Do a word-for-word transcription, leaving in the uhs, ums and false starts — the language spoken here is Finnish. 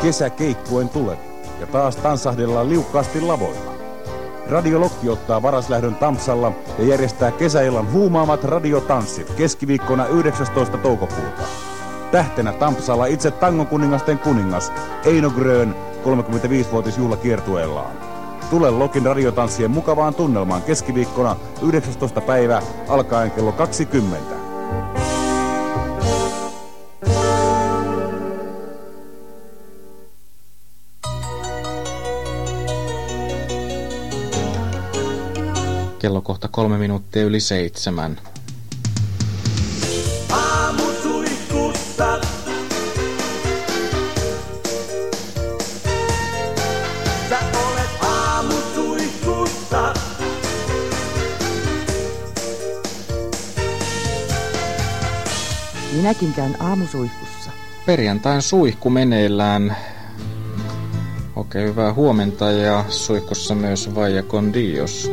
Kesä keikkuen tulee ja taas tanssahdellaan liukkaasti lavoilla. Radio Lokki ottaa varaslähdön Tampsalla ja järjestää kesäillan huumaamat radiotanssit keskiviikkona yhdeksästoista toukokuuta. Tähtenä Tampsalla itse tangon kuningasten kuningas Eino Grön kolmekymmentäviisivuotisjuhlakiertueellaan. Tule Lokin radiotanssien mukavaan tunnelmaan keskiviikkona yhdeksästoista päivä alkaen kello kaksikymmentä. Kello kohta kolme minuuttia yli seitsemän. Aamusuihkussa. Sä olet aamusuihkussa. Minäkin käyn aamusuihkussa. Perjantain suihku meneillään. Okei, hyvää huomenta ja suihkussa myös Vaija con Dios.